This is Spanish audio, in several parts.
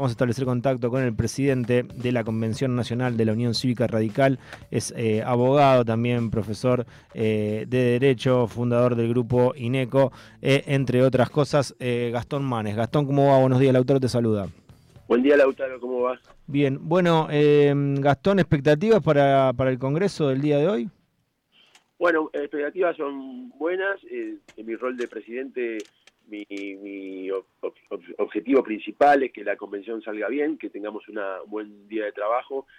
Vamos a establecer contacto con el presidente de la Convención Nacional de la Unión Cívica Radical. Es abogado, también profesor de Derecho, fundador del grupo INECO, entre otras cosas, Gastón Manes. Gastón, ¿cómo va? Buenos días, Lautaro te saluda. Buen día, Lautaro, ¿cómo vas? Bien, bueno, Gastón, ¿expectativas para el Congreso del día de hoy? Bueno, expectativas son buenas. En mi rol de presidente, mi objetivo principal es que la convención salga bien, que tengamos un buen día de trabajo.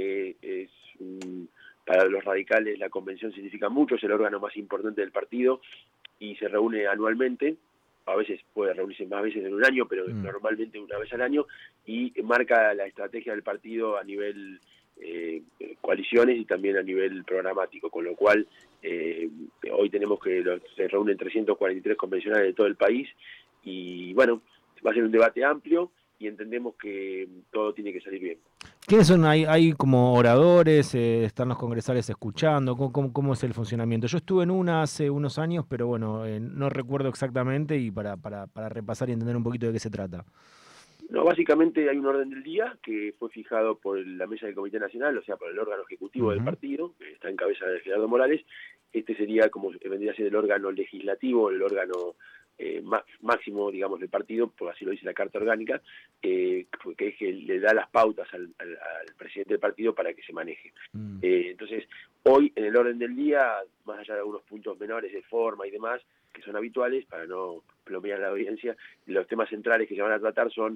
Para los radicales la convención significa mucho, es el órgano más importante del partido y se reúne anualmente. A veces puede reunirse más veces en un año, pero normalmente una vez al año, y marca la estrategia del partido a nivel coaliciones y también a nivel programático, con lo cual hoy tenemos que se reúnen 343 convencionales de todo el país y bueno, va a ser un debate amplio y entendemos que todo tiene que salir bien. ¿Quiénes son? ¿Hay como oradores? ¿Están los congresales escuchando? ¿Cómo es el funcionamiento? Yo estuve en una hace unos años, pero bueno, no recuerdo exactamente y para repasar y entender un poquito de qué se trata. No, básicamente hay un orden del día que fue fijado por la mesa del Comité Nacional, o sea, por el órgano ejecutivo del partido, que está en cabeza de Gerardo Morales. Este sería como vendría a ser el órgano legislativo, el órgano máximo, digamos, del partido, por así lo dice la Carta Orgánica, que es que le da las pautas al presidente del partido para que se maneje. Entonces, hoy en el orden del día, más allá de algunos puntos menores de forma y demás, que son habituales, para no plomear la audiencia, los temas centrales que se van a tratar son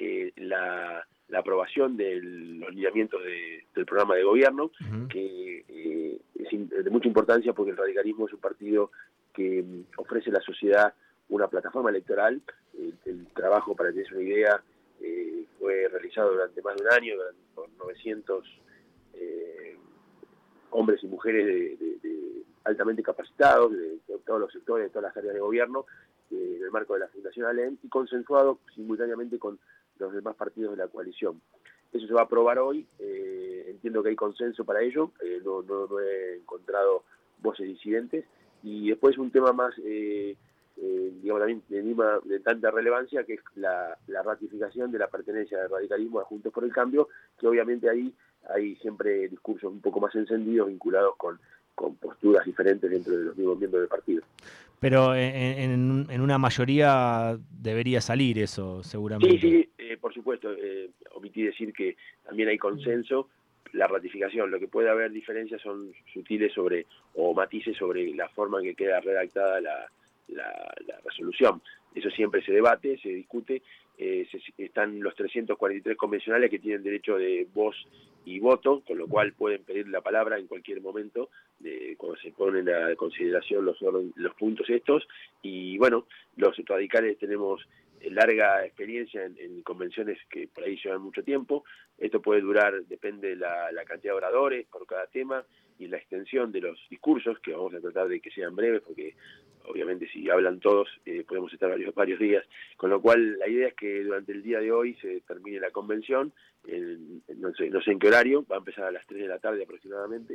la aprobación de los lineamientos del programa de gobierno, que es de mucha importancia porque el radicalismo es un partido que ofrece a la sociedad una plataforma electoral. El trabajo, para que des una idea, fue realizado durante más de un año por 900 hombres y mujeres altamente capacitados de todos los sectores, de todas las áreas de gobierno, en el marco de la Fundación ALEN, y consensuado simultáneamente con los demás partidos de la coalición. Eso se va a aprobar hoy. Entiendo que hay consenso para ello, no he encontrado voces disidentes, y después un tema más digamos también de tanta relevancia, que es la ratificación de la pertenencia del radicalismo a Juntos por el Cambio, que obviamente ahí hay siempre discursos un poco más encendidos vinculados con posturas diferentes dentro de los mismos miembros del partido. Pero en una mayoría debería salir eso, seguramente. Sí, por supuesto. Omití decir que también hay consenso. La ratificación, lo que puede haber diferencias son sutiles o matices sobre la forma en que queda redactada la resolución. Eso siempre se debate, se discute. Están los 343 convencionales que tienen derecho de voz y voto, con lo cual pueden pedir la palabra en cualquier momento cuando se ponen a consideración los puntos estos. Y bueno, los radicales tenemos larga experiencia en convenciones que por ahí llevan mucho tiempo. Esto puede durar, depende la cantidad de oradores por cada tema y la extensión de los discursos, que vamos a tratar de que sean breves, porque obviamente si hablan todos podemos estar varios días, con lo cual la idea es que durante el día de hoy se termine la convención. No sé en qué horario, va a empezar a las 3 de la tarde aproximadamente.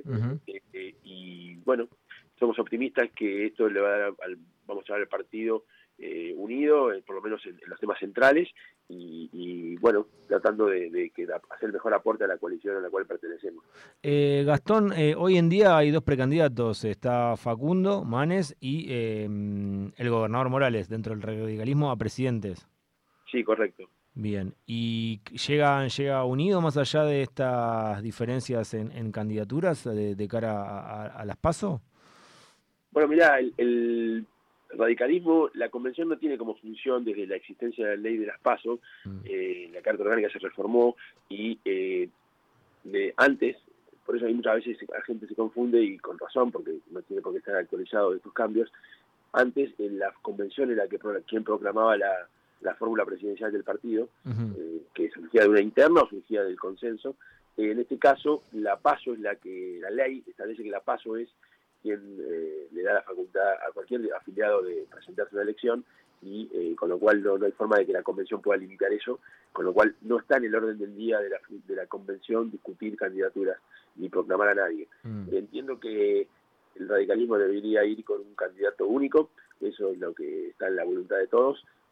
Y bueno, somos optimistas que esto le va a dar vamos a llevar al partido unido, por lo menos en los temas centrales, y bueno, tratando de hacer el mejor aporte a la coalición a la cual pertenecemos. Gastón, hoy en día hay dos precandidatos, está Facundo Manes y el gobernador Morales, dentro del radicalismo, a presidentes. Sí, correcto. Bien, ¿y llega unido más allá de estas diferencias en candidaturas de cara a las PASO? Bueno, mirá, el radicalismo, la convención no tiene como función desde la existencia de la ley de las PASO. La Carta Orgánica se reformó y antes, por eso hay muchas veces la gente se confunde, y con razón, porque no tiene por qué estar actualizado de estos cambios. Antes, en la convención era quien proclamaba la fórmula presidencial del partido, que surgía de una interna o surgía del consenso. En este caso, la PASO es la ley establece que la PASO es quien le da la facultad a cualquier afiliado de presentarse a una elección, y con lo cual no hay forma de que la convención pueda limitar eso, con lo cual no está en el orden del día de la convención discutir candidaturas ni proclamar a nadie. Entiendo que el radicalismo debería ir con un candidato único, eso es lo que está en la voluntad de todos,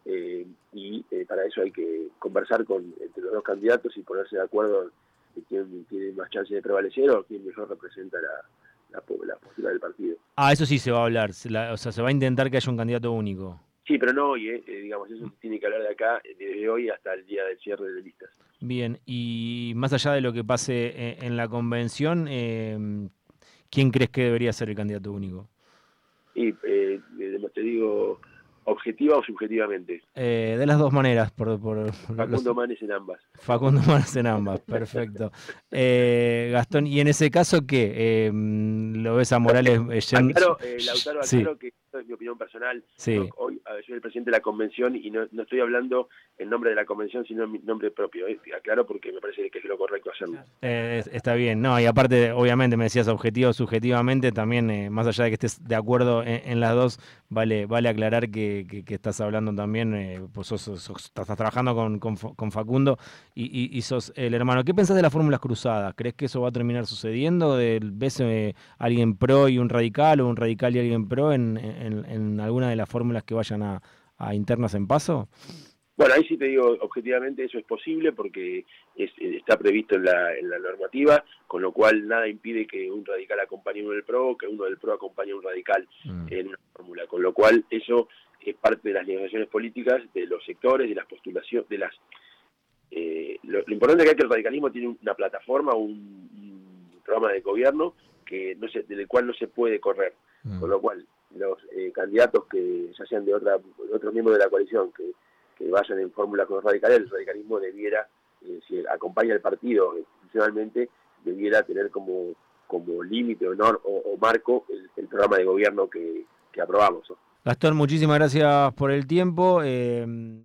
para eso hay que conversar entre los dos candidatos y ponerse de acuerdo de quién tiene más chance de prevalecer o quién mejor representa la postura del partido. Eso sí se va a hablar, o sea, se va a intentar que haya un candidato único. Sí, pero no hoy, digamos, eso se tiene que hablar de acá, desde hoy hasta el día del cierre de listas. Bien, y más allá de lo que pase en la convención, ¿quién crees que debería ser el candidato único? Y te digo, objetiva o subjetivamente. De las dos maneras. Facundo Manes en ambas. Facundo Manes en ambas, perfecto. Gastón, ¿y en ese caso qué? ¿Lo ves a Morales? Lautaro, sí. que esto es mi opinión personal. Sí. No, hoy soy el presidente de la convención y no estoy hablando en nombre de la convención, sino en mi nombre propio. Aclaro porque me parece que es lo correcto hacerlo. Está bien, no, y aparte, obviamente, me decías objetivo, subjetivamente, también, más allá de que estés de acuerdo en las dos, vale aclarar que estás hablando también, pues estás trabajando con Facundo y sos el hermano. ¿Qué pensás de las fórmulas cruzadas? ¿Crees que eso va a terminar sucediendo? ¿Ves alguien pro y un radical o un radical y alguien pro en alguna de las fórmulas que vayan a internas en paso? Bueno, ahí sí te digo, objetivamente eso es posible porque está previsto en la normativa, con lo cual nada impide que un radical acompañe a uno del PRO o que uno del PRO acompañe a un radical en una fórmula, con lo cual eso es parte de las negociaciones políticas, de los sectores, de las postulaciones, lo importante es que el radicalismo tiene una plataforma, un programa de gobierno del cual no se puede correr, con lo cual los candidatos que ya sean de otros miembros de la coalición que vayan en fórmula con los radicales, el radicalismo debiera, si acompaña al partido institucionalmente, debiera tener como límite o marco el programa de gobierno que aprobamos. Gastón, muchísimas gracias por el tiempo.